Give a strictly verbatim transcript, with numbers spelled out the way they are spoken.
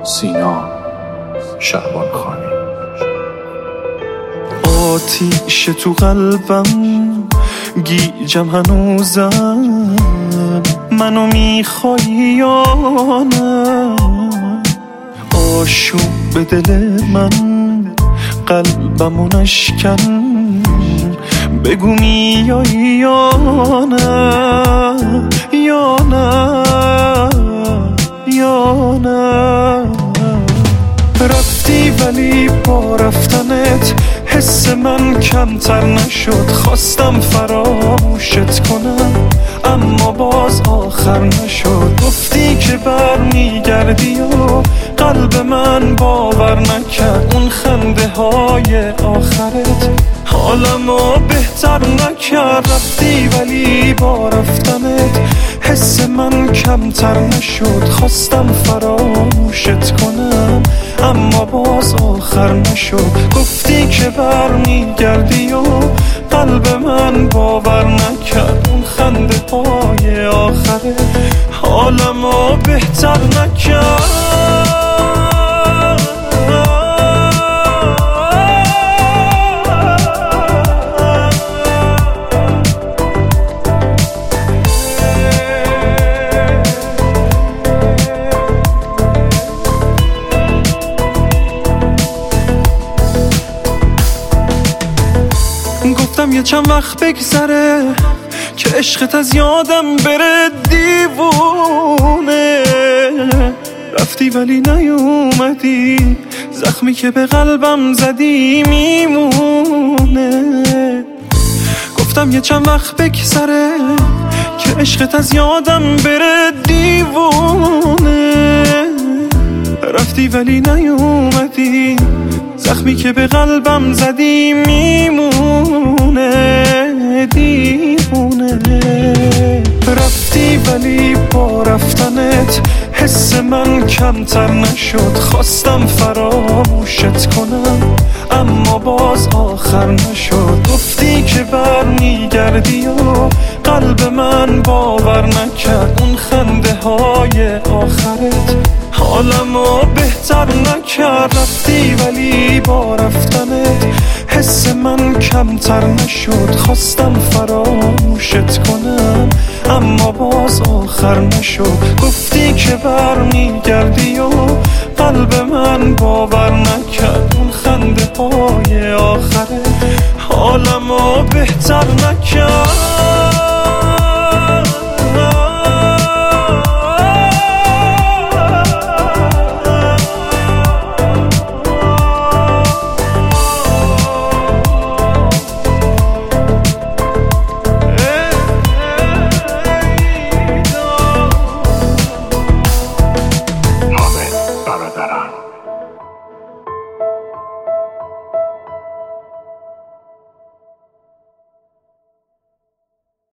سینا شعبان خانی. آتیش تو قلبم گیجم هنوزم، منو میخوای یا نه؟ آشوب به دل من قلبمو نشکن، بگو میای یا نه یا نه یا نه. رفتی ولی با رفتنت حس من کمتر نشد، خواستم فراموشت کنم اما باز آخر نشد. گفتی که برمیگردی و قلب من باور نکرد، اون خنده های آخرت حالمو بهتر نکرد. رفتی ولی با رفتنت حس من کمتر نشد، خواستم فراموشت کنم اما باز آخر نشد. گفتی که برمیگردی و قلب من باور نکرد، اون خنده های آخره حالمو بهتر نکرد. گفتم یه چند وقت بگذره که عشقت از یادم بره دیوونه. رفتی ولی نیومدی، زخمی که به قلبم زدی میمونه. گفتم یه چند وقت بگذره که عشقت از یادم بره دیوونه. رفتی ولی نیومدی، زخمی که به قلبم زدی میمونه دیوونه. رفتی ولی با رفتنت حس من کمتر نشد، خواستم فراموشت کنم اما باز آخر نشد. گفتی که برمیگردی و قلب من باور نکرد، اون خنده های آخرت حالمو بهتر نکرد. رفتی ولی با رفتنت حس من کمتر نشد، خواستم فراموشت کنم اما باز آخر نشد. گفتی که برمیگردی و قلب من باور نکرد، اون خنده های آخره حالمو بهتر نکرد.